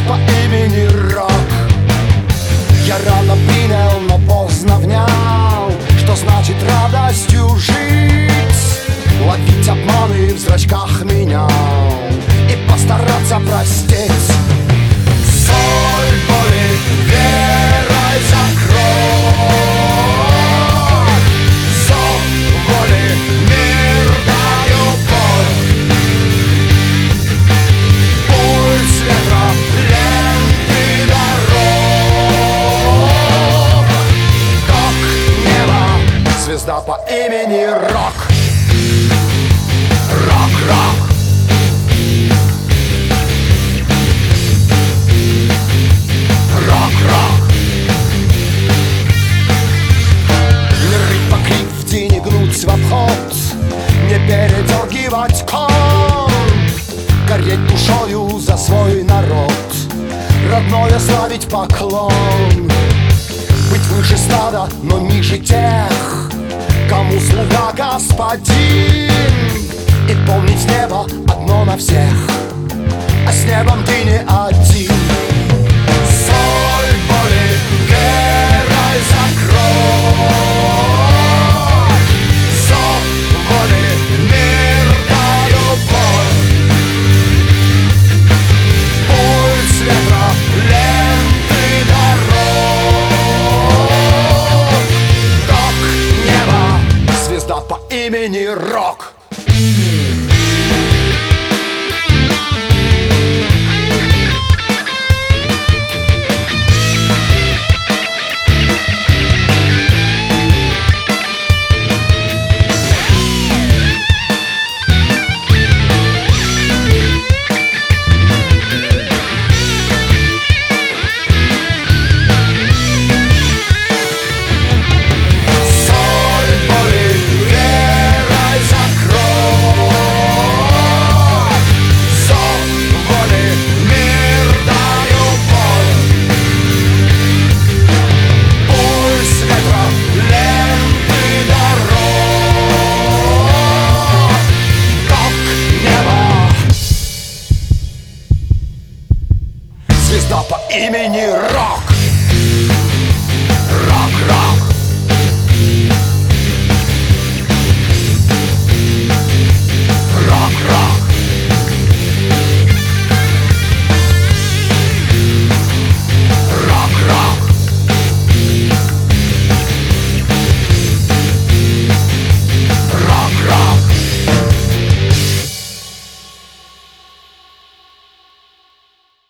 по имени Рок. Я рано принял, но поздно внял, что значит радостью жить, ловить обманы в зрачках меня и постараться простить. Соль боли верой закрой, зов воли мир даю бой. Пульс ветра, ленты дорог, ток неба, звезда по имени Рок. Рок-рок. Рок-рок. Не рыть по кривде, не гнуть в обход, не передергивать кон, гореть душою за свой народ, родное славить поклон. Быть выше стада, но ниже тех, кому слуга господин, и помнить небо одно на всех, а с небом ты не один. Соль боли верой закрой, зов воли мир даю бой. Пульс ветра, ленты дорог, ток неба, звезда по имени Рок. Звезда по имени Рок. Рок-рок. Рок-рок.